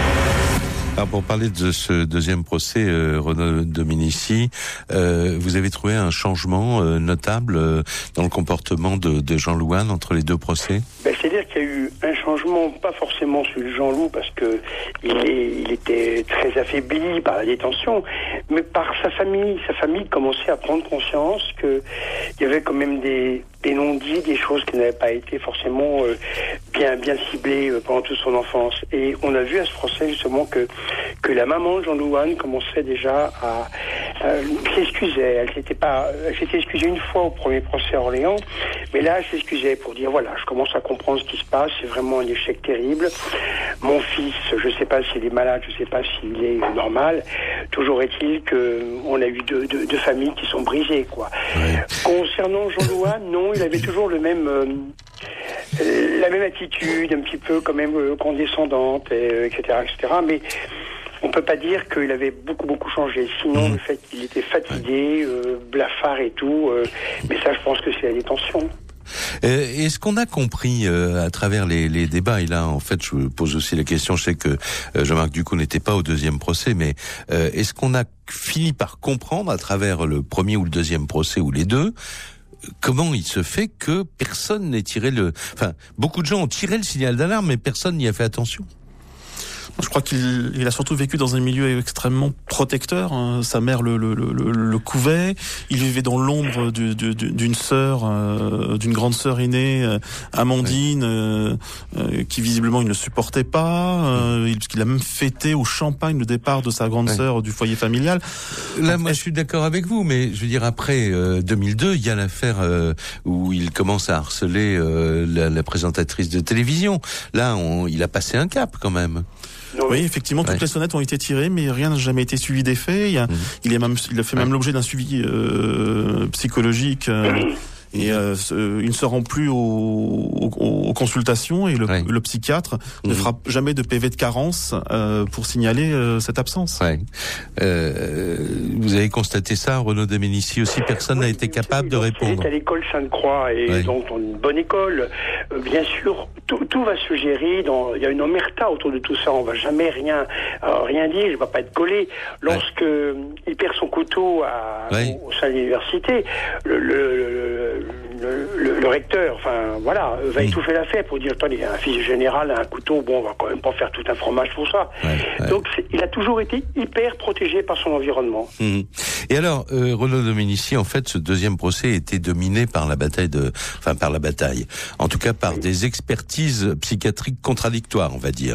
Alors pour parler de ce deuxième procès, euh, Renaud Domenici, euh, vous avez trouvé un changement euh, notable euh, dans le comportement de, de Jean Louane entre les deux procès ? Ben, c'est-à-dire qu'il y a eu un changement, pas forcément sur Jean-Loup, parce que il, est, il était très affaibli par la détention, mais par sa famille. Sa famille commençait à prendre conscience qu'il y avait quand même des, des non-dits, des choses qui n'avaient pas été forcément euh, bien, bien ciblées euh, pendant toute son enfance. Et on a vu à ce procès justement que que la maman de Jean Louane commençait déjà à euh, s'excuser. Elle s'était pas, elle s'était excusée une fois au premier procès à Orléans, mais là elle s'excusait pour dire voilà, je commence à comprendre ce qui se passe, c'est vraiment un échec terrible. Mon fils, je sais pas s'il est malade, je sais pas s'il est normal. Toujours est-il que on a eu deux, deux, deux familles qui sont brisées, quoi. Oui. Concernant Jean Louane, non, il avait toujours le même euh, la même attitude, un petit peu quand même euh, condescendante, et, etc., et cetera. Mais on peut pas dire qu'il avait beaucoup beaucoup changé. Sinon, mmh. le fait qu'il était fatigué, euh, blafard et tout, euh, mais ça, je pense que c'est la détention. Euh, est-ce qu'on a compris euh, à travers les, les débats, et là en fait je pose aussi la question, je sais que euh, Jean-Marc Ducot n'était pas au deuxième procès, mais euh, est-ce qu'on a fini par comprendre à travers le premier ou le deuxième procès ou les deux, comment il se fait que personne n'ait tiré le... Enfin, beaucoup de gens ont tiré le signal d'alarme, mais personne n'y a fait attention. Je crois qu'il il a surtout vécu dans un milieu extrêmement protecteur. Hein. Sa mère le, le, le, le couvait. Il vivait dans l'ombre du, du, d'une sœur, euh, d'une grande sœur aînée, euh, Amandine, euh, euh, qui visiblement il ne supportait pas. Euh, il, parce qu'il a même fêté au champagne le départ de sa grande sœur du foyer familial. Là, moi, je suis d'accord avec vous, mais je veux dire, après euh, deux mille deux, il y a l'affaire euh, où il commence à harceler euh, la, la présentatrice de télévision. Là, on, il a passé un cap quand même. Oui, effectivement, toutes ouais. les sonnettes ont été tirées, mais rien n'a jamais été suivi des faits. Il, y a, mmh. il, est même, il a fait ouais. même l'objet d'un suivi euh, psychologique. Euh, et euh, il ne se rend plus aux, aux, aux consultations et le, ouais. le psychiatre mmh. ne fera jamais de P V de carence euh, pour signaler euh, cette absence. Ouais. Euh, vous avez constaté ça, Renaud Domenici aussi, personne n'a oui, été capable de répondre. C'est à l'école Sainte-Croix et ouais. donc dans une bonne école, euh, bien sûr, tout, tout va se gérer. Dans, il y a une omerta autour de tout ça. On va jamais rien, euh, rien dire. Je ne vais pas être collé. Lorsque ouais. il perd son couteau à, ouais. au, au sein de l'université, le, le, le Le, le, le recteur, enfin voilà, va étouffer l'affaire pour dire attendez, un fils général a un couteau, bon, on va quand même pas faire tout un fromage pour ça. Ouais, ouais. Donc il a toujours été hyper protégé par son environnement. Mmh. Et alors, euh, Renaud Domenici, en fait, ce deuxième procès était dominé par la bataille de, enfin par la bataille, en tout cas par oui. des expertises psychiatriques contradictoires, on va dire.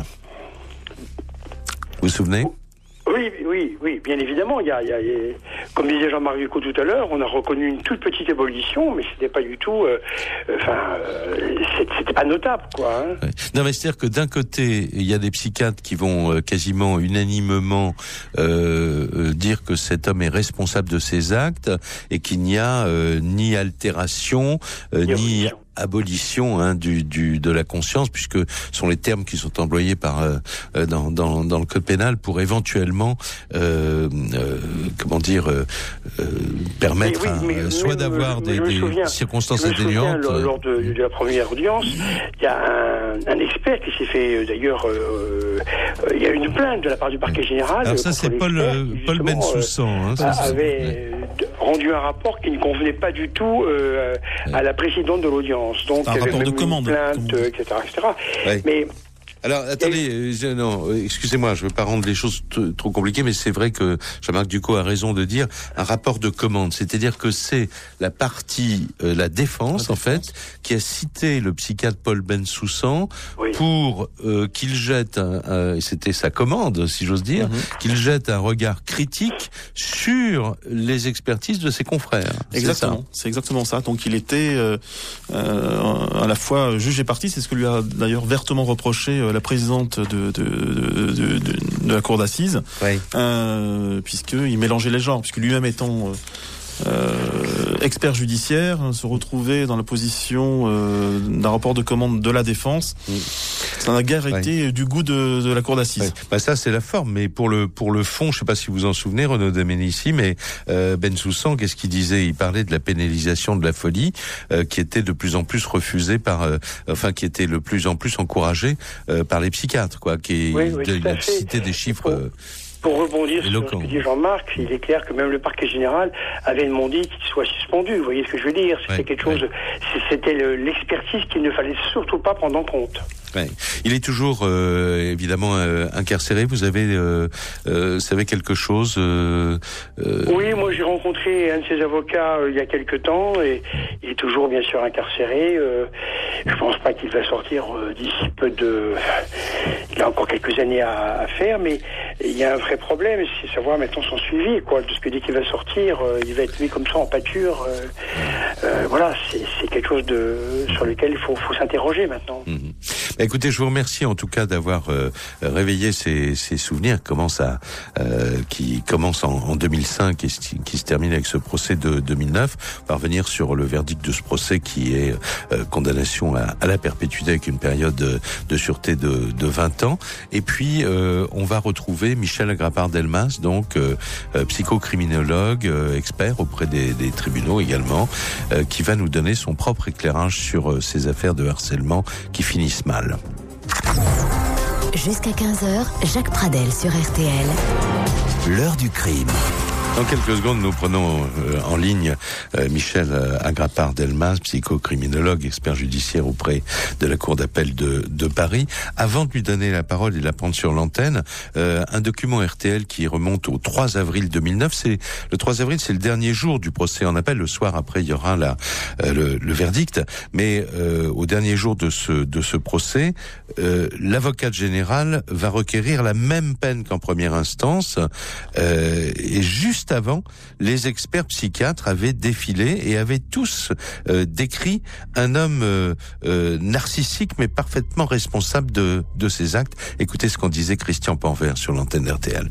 Vous vous souvenez ? Oui, oui, oui, bien évidemment. Il y a, il y a, comme disait Jean-Marc Ducot tout à l'heure, on a reconnu une toute petite évolution, mais c'était pas du tout, euh, enfin, euh, c'était pas notable, quoi. Hein. Ouais. Non, mais c'est-à-dire que d'un côté, il y a des psychiatres qui vont euh, quasiment unanimement euh, euh, dire que cet homme est responsable de ses actes et qu'il n'y a euh, ni altération, euh, ni abolition hein, du, du de la conscience, puisque ce sont les termes qui sont employés par euh, dans, dans dans le code pénal pour éventuellement euh, euh, comment dire euh, euh, permettre oui, oui, mais, à, soit mais, d'avoir mais, des, des souviens, circonstances atténuantes. Lors, lors de, de la première audience, il y a un, un expert qui s'est fait d'ailleurs euh, euh, il y a une plainte de la part du parquet général. Alors ça c'est Paul euh, Paul Bensoussan hein, ça, avait ouais. rendu un rapport qui ne convenait pas du tout euh, ouais. à la présidente de l'audience. Donc, un il y avait rapport même de commande, une plainte, euh, et cetera, et cetera. Ouais. Mais alors, attendez, je, non, excusez-moi, je ne veux pas rendre les choses t- trop compliquées, mais c'est vrai que Jean-Marc Ducot a raison de dire un rapport de commande. C'est-à-dire que c'est la partie, euh, la défense, la en défense. fait, qui a cité le psychiatre Paul Bensoussan oui. pour euh, qu'il jette, un, un, c'était sa commande, si j'ose dire, mm-hmm. qu'il jette un regard critique sur les expertises de ses confrères. Exactement, c'est, c'est exactement ça. Donc il était euh, euh, à la fois juge et partie, c'est ce que lui a d'ailleurs vertement reproché la présidente de, de, de, de, de, de la cour d'assises, oui. euh, puisqu'il mélangeait les genres, puisque lui-même étant euh, expert judiciaire, se retrouvait dans la position euh, d'un rapport de commande de la défense. Oui. Ça n'a guère été oui. du goût de, de la cour d'assises. Oui. Bah ça c'est la forme, mais pour le pour le fond, je sais pas si vous en souvenez, Renaud Domenici, mais euh, Bensoussan, qu'est-ce qu'il disait ? Il parlait de la pénalisation de la folie, euh, qui était de plus en plus refusée par, euh, enfin qui était de plus en plus encouragée euh, par les psychiatres, quoi. Qui oui, oui, il a cité des chiffres. Euh, Pour rebondir sur ce que dit Jean-Marc, il est clair que même le parquet général avait demandé qu'il soit suspendu. Vous voyez ce que je veux dire ? C'était ouais, quelque chose. Ouais. C'était le, l'expertise qu'il ne fallait surtout pas prendre en compte. Ouais. Il est toujours euh, évidemment euh, incarcéré. Vous avez, euh, euh, savez quelque chose euh, euh... Oui, moi j'ai rencontré un de ses avocats euh, il y a quelque temps et il est toujours bien sûr incarcéré. Euh, je pense pas qu'il va sortir euh, d'ici peu de. Il a encore quelques années à, à faire, mais il y a un vrai problème, c'est savoir maintenant son suivi, quoi. Parce que dès qu'il va sortir, euh, il va être mis comme ça en pâture. Euh, euh, voilà, c'est, c'est quelque chose de sur lequel il faut, faut s'interroger maintenant. Mmh. Écoutez, je vous remercie en tout cas d'avoir euh, réveillé ces, ces souvenirs comment ça, euh, qui commence en, en deux mille cinq et qui se termine avec ce procès de deux mille neuf. On va revenir sur le verdict de ce procès qui est euh, condamnation à, à la perpétuité avec une période de, de sûreté de, de vingt ans. Et puis, euh, on va retrouver Michel Agrapard-Delmas, donc euh, euh, psychocriminologue, euh, expert auprès des, des tribunaux également, euh, qui va nous donner son propre éclairage sur euh, ces affaires de harcèlement qui finissent mal. Jusqu'à quinze heures, Jacques Pradel sur R T L. L'heure du crime. Dans quelques secondes, nous prenons euh, en ligne euh, Michel euh, Agrapard-Delmas, psychocriminologue, expert judiciaire auprès de la Cour d'appel de, de Paris. Avant de lui donner la parole et de la prendre sur l'antenne, euh, un document R T L qui remonte au trois avril deux mille neuf. C'est, le trois avril, c'est le dernier jour du procès en appel. Le soir après, il y aura la, euh, le, le verdict. Mais euh, au dernier jour de ce, de ce procès, euh, l'avocate générale va requérir la même peine qu'en première instance. Euh, et juste avant, les experts psychiatres avaient défilé et avaient tous euh, décrit un homme euh, euh, narcissique mais parfaitement responsable de, de ses actes. Écoutez ce qu'en disait Christian Panvert sur l'antenne R T L.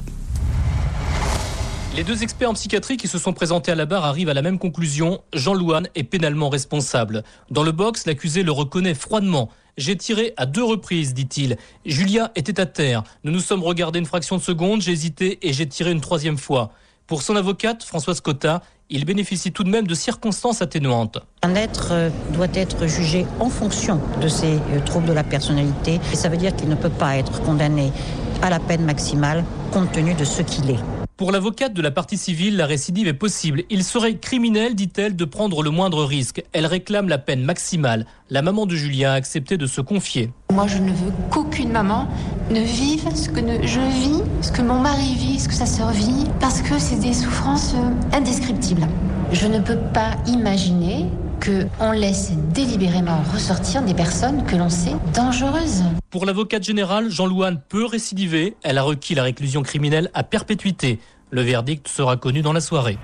Les deux experts en psychiatrie qui se sont présentés à la barre arrivent à la même conclusion. Jean Louane est pénalement responsable. Dans le box, l'accusé le reconnaît froidement. J'ai tiré à deux reprises, dit-il. Julia était à terre. Nous nous sommes regardés une fraction de seconde, j'ai hésité et j'ai tiré une troisième fois. Pour son avocate, Françoise Cotta, il bénéficie tout de même de circonstances atténuantes. Un être doit être jugé en fonction de ses troubles de la personnalité. Et ça veut dire qu'il ne peut pas être condamné à la peine maximale compte tenu de ce qu'il est. Pour l'avocate de la partie civile, la récidive est possible. Il serait criminel, dit-elle, de prendre le moindre risque. Elle réclame la peine maximale. La maman de Julien a accepté de se confier. Moi, je ne veux qu'aucune maman ne vive ce que ne, je vis, ce que mon mari vit, ce que sa sœur vit, parce que c'est des souffrances indescriptibles. Je ne peux pas imaginer qu'on laisse délibérément ressortir des personnes que l'on sait dangereuses. Pour l'avocate générale, Jean Louane peut récidiver. Elle a requis la réclusion criminelle à perpétuité. Le verdict sera connu dans la soirée.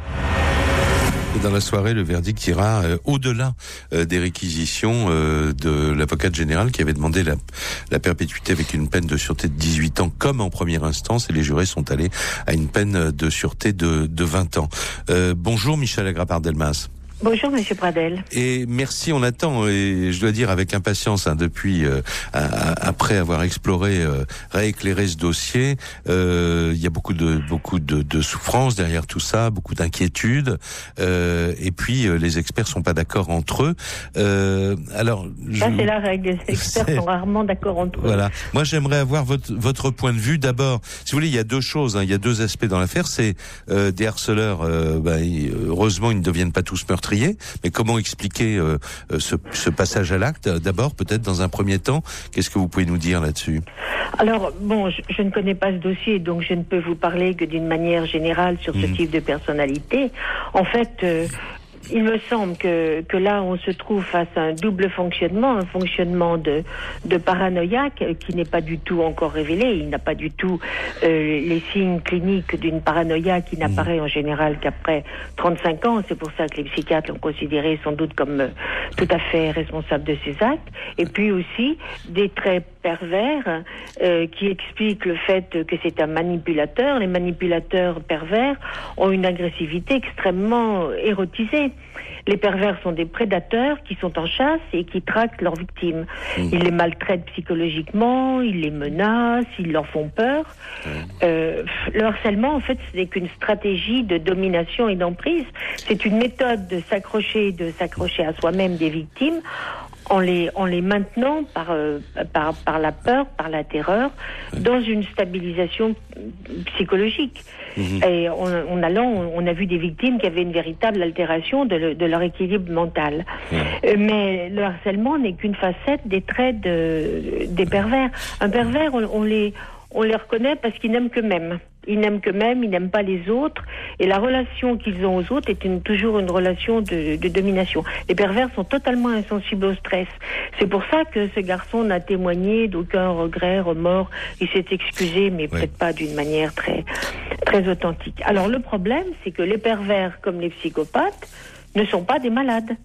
Et dans la soirée, le verdict ira euh, au-delà euh, des réquisitions euh, de l'avocate générale qui avait demandé la, la perpétuité avec une peine de sûreté de dix-huit ans comme en première instance, et les jurés sont allés à une peine de sûreté de, de vingt ans. Euh, bonjour Michel Agrapard-Delmas. Bonjour Monsieur Pradel. Et merci, on attend, et je dois dire avec impatience, hein, depuis euh, à, après avoir exploré, euh, rééclairé ce dossier, euh, il y a beaucoup de beaucoup de, de souffrance derrière tout ça, beaucoup d'inquiétudes, euh, et puis euh, les experts sont pas d'accord entre eux. Euh, alors, ça je... c'est la règle, les experts sont rarement d'accord entre eux. Voilà. Moi, j'aimerais avoir votre votre point de vue. D'abord, si vous voulez, il y a deux choses, hein, il y a deux aspects dans l'affaire. C'est euh, des harceleurs. Euh, bah, heureusement, ils ne deviennent pas tous meurtriers. Mais comment expliquer euh, ce, ce passage à l'acte? D'abord, peut-être dans un premier temps, qu'est-ce que vous pouvez nous dire là-dessus? Alors, bon, je, je ne connais pas ce dossier, donc je ne peux vous parler que d'une manière générale sur ce mmh. type de personnalité. En fait, euh, il me semble que, que là, on se trouve face à un double fonctionnement, un fonctionnement de, de paranoïaque qui n'est pas du tout encore révélé. Il n'a pas du tout euh, les signes cliniques d'une paranoïa qui n'apparaît en général qu'après trente-cinq ans. C'est pour ça que les psychiatres l'ont considéré sans doute comme euh, tout à fait responsable de ses actes. Et puis aussi des traits pervers euh, qui expliquent le fait que c'est un manipulateur. Les manipulateurs pervers ont une agressivité extrêmement érotisée. Les pervers sont des prédateurs qui sont en chasse et qui traquent leurs victimes. Mmh. Ils les maltraitent psychologiquement, ils les menacent, ils leur font peur. Mmh. Euh, le harcèlement, en fait, ce n'est qu'une stratégie de domination et d'emprise. C'est une méthode de s'accrocher, de s'accrocher à soi-même des victimes en les, en les maintenant par, euh, par, par la peur, par la terreur, dans une stabilisation psychologique. Mmh. Et en, en allant, on a vu des victimes qui avaient une véritable altération de, le, de leur équilibre mental. Mmh. Euh, mais le harcèlement n'est qu'une facette des traits de, des pervers. Un pervers, on, on les... On les reconnaît parce qu'ils n'aiment qu'eux-mêmes. Ils n'aiment qu'eux-mêmes, ils n'aiment pas les autres. Et la relation qu'ils ont aux autres est une, toujours une relation de, de domination. Les pervers sont totalement insensibles au stress. C'est pour ça que ce garçon n'a témoigné d'aucun regret, remords. Il s'est excusé, mais ouais. peut-être pas d'une manière très, très authentique. Alors le problème, c'est que les pervers, comme les psychopathes, ne sont pas des malades.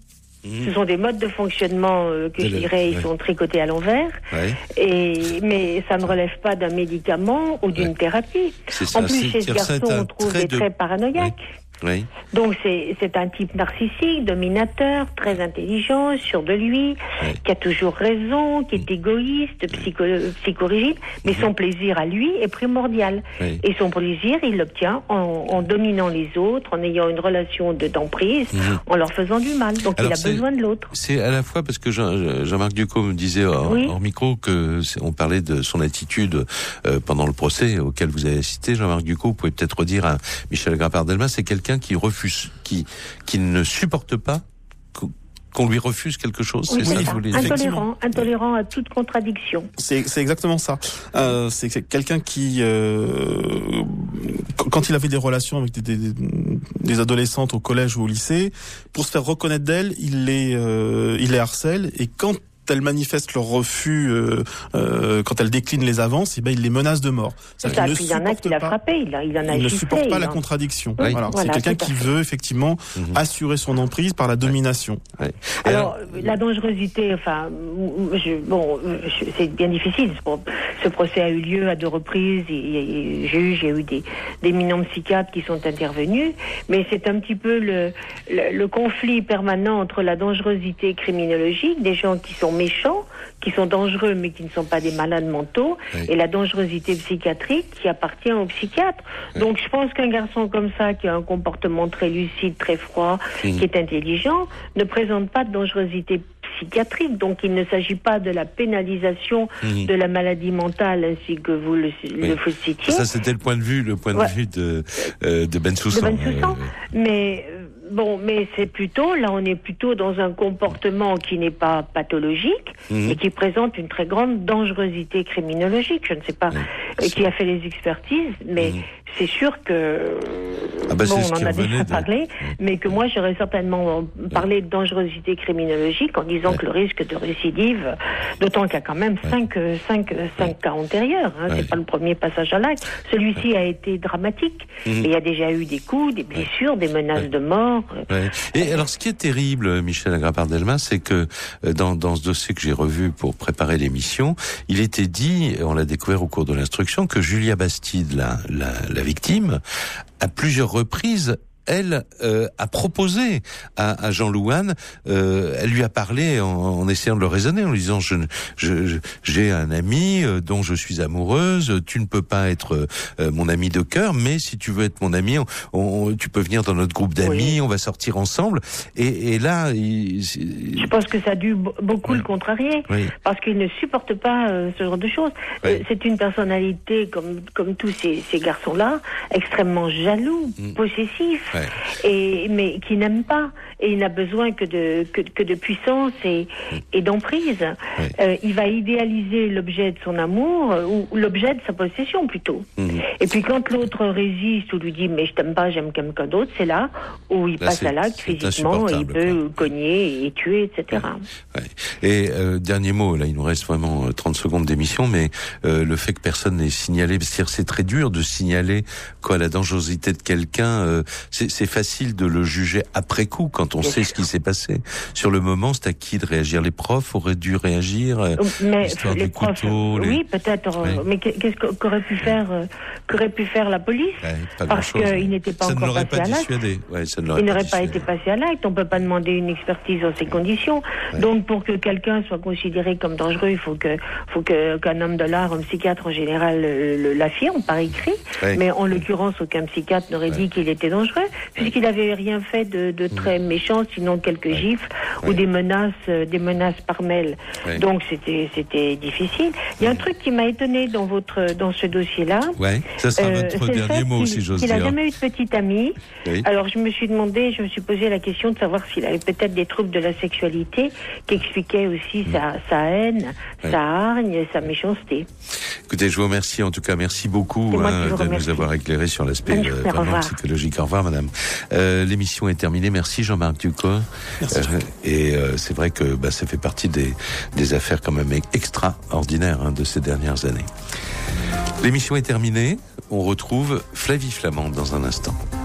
Mmh. Ce sont des modes de fonctionnement euh, que de je le... dirais, ils ouais. sont tricotés à l'envers. Ouais. Et mais ça ne relève pas d'un médicament ou d'une ouais. thérapie. En plus, chez ce garçon, on trouve des traits de... paranoïaques. Ouais. Oui. Donc c'est, c'est un type narcissique, dominateur, très intelligent, sûr de lui, oui. qui a toujours raison, qui est égoïste, psycho, psychorigide, mais mmh. son plaisir à lui est primordial. Oui. Et son plaisir, il l'obtient en, en dominant les autres, en ayant une relation de d'emprise, mmh. en leur faisant du mal. Donc alors il a besoin de l'autre. C'est à la fois parce que Jean, Jean-Marc Ducos me disait hors, oui. hors micro que on parlait de son attitude euh, pendant le procès auquel vous avez cité, Jean-Marc Ducos. Vous pouvez peut-être redire à Michel Agrapard-Delmas, c'est quelqu'un qui refuse, qui, qui ne supporte pas qu'on lui refuse quelque chose. Oui, c'est ça, ça. Vous intolérant, intolérant à toute contradiction. C'est, c'est exactement ça. Euh, c'est, c'est quelqu'un qui, euh, quand il avait des relations avec des, des, des adolescentes au collège ou au lycée, pour se faire reconnaître d'elles, il les, euh, il les harcèle, et quand elles manifestent leur refus, euh, euh, quand elles déclinent les avances, et ben il les menace de mort. C'est ça, il y en a qui l'a frappé, il, a, il en a Il ne giflé, supporte pas il la en... contradiction. Oui. Voilà. Voilà, c'est quelqu'un qui veut effectivement mmh. assurer son emprise par la domination. Ouais. Alors, alors, la dangerosité, enfin, je, bon, je, c'est bien difficile. Ce procès a eu lieu à deux reprises, il y a eu juge, il y a eu des, des éminents psychiatres qui sont intervenus, mais c'est un petit peu le, le, le conflit permanent entre la dangerosité criminologique, des gens qui sont méchants, qui sont dangereux mais qui ne sont pas des malades mentaux, oui. et la dangerosité psychiatrique qui appartient aux psychiatres. Oui. Donc je pense qu'un garçon comme ça, qui a un comportement très lucide, très froid, mmh. qui est intelligent, ne présente pas de dangerosité psychiatrique. Donc il ne s'agit pas de la pénalisation mmh. de la maladie mentale ainsi que vous le, oui. le vous citiez. Ça c'était le point de vue, le point de ouais. vue de, euh, de Bensoussan. De Bensoussan. Euh... Mais bon, mais c'est plutôt, là on est plutôt dans un comportement qui n'est pas pathologique mmh. et qui présente une très grande dangerosité criminologique. Je ne sais pas oui. qui a fait les expertises, mais mmh. c'est sûr que ah bah bon, on en a déjà de... parlé, mais que moi j'aurais certainement parlé de dangerosité criminologique en disant ouais. que le risque de récidive, d'autant qu'il y a quand même cinq ouais. cinq cinq cas antérieurs, hein, ouais. c'est pas le premier passage à l'acte. Celui-ci ouais. a été dramatique. Mmh. Et il y a déjà eu des coups, des blessures, ouais. des menaces ouais. de mort. Ouais. Et alors, ce qui est terrible, Michel Agrapard-Delmas, c'est que dans, dans ce dossier que j'ai revu pour préparer l'émission, il était dit, on l'a découvert au cours de l'instruction, que Julia Bastide, la, la, la victime, à plusieurs reprises, elle euh, a proposé à, à Jean Louane, euh, elle lui a parlé en, en essayant de le raisonner, en lui disant je, je, je j'ai un ami euh, dont je suis amoureuse, tu ne peux pas être euh, mon ami de cœur, mais si tu veux être mon ami, on, on, tu peux venir dans notre groupe d'amis, oui. on va sortir ensemble. Et, et là, il, je pense que ça a dû beaucoup oui. le contrarier, oui. parce qu'il ne supporte pas euh, ce genre de choses. Oui. Euh, c'est une personnalité comme comme tous ces, ces garçons-là, extrêmement jaloux, mm. possessif. Ouais. Et mais qui n'aime pas, et il n'a besoin que de que, que de puissance et et d'emprise. Ouais. Euh, il va idéaliser l'objet de son amour ou l'objet de sa possession plutôt. Mmh. Et puis quand l'autre résiste ou lui dit mais je t'aime pas, j'aime quelqu'un d'autre, c'est là où il là, passe à l'acte physiquement et il peut quoi. cogner et tuer, et cetera. Ouais. Ouais. Et euh, dernier mot, là il nous reste vraiment trente secondes d'émission, mais euh, le fait que personne n'ait signalé, c'est-à-dire c'est très dur de signaler quoi la dangerosité de quelqu'un. Euh, c'est C'est facile de le juger après coup, quand on Bien sait sûr. ce qui s'est passé. Sur le moment, c'est à qui de réagir? Les profs auraient dû réagir. Mais l'histoire les du profs, couteau, les... oui, peut-être. Oui. Mais qu'est-ce qu'aurait pu faire, euh, qu'aurait pu faire la police? Ouais, pas Parce qu'il n'était pas ça encore ne passé pas à l'acte. Ouais, ça ne Il n'aurait pas, pas été passé à l'acte. On peut pas demander une expertise dans ces conditions. Ouais. Donc, pour que quelqu'un soit considéré comme dangereux, il faut que, faut que qu'un homme de l'art, un psychiatre en général, le, l'affirme par écrit. Ouais. Mais en l'occurrence, aucun psychiatre n'aurait ouais. dit qu'il était dangereux, puisqu'il avait rien fait de, de très méchant, sinon quelques ouais. gifles ouais. ou des menaces, euh, des menaces par mail. Ouais. Donc c'était, c'était difficile. Il y a un truc qui m'a étonné dans votre, dans ce dossier-là. Ouais. Ça sera euh, votre dernier mot, si j'ose dire. Il n'a jamais eu de petite amie. Oui. Alors je me suis demandé, je me suis posé la question de savoir s'il avait peut-être des troubles de la sexualité qui expliquaient aussi mmh. sa, sa haine, ouais. sa hargne, sa méchanceté. Écoutez, je vous remercie en tout cas. Merci beaucoup hein, de remercie. nous avoir éclairé sur l'aspect euh, vraiment psychologique. Au revoir, madame. Euh, l'émission est terminée. Merci Jean-Marc Ducos. Merci. Euh, et euh, c'est vrai que bah, ça fait partie des, des affaires quand même extraordinaires hein, de ces dernières années. L'émission est terminée. On retrouve Flavie Flamand dans un instant.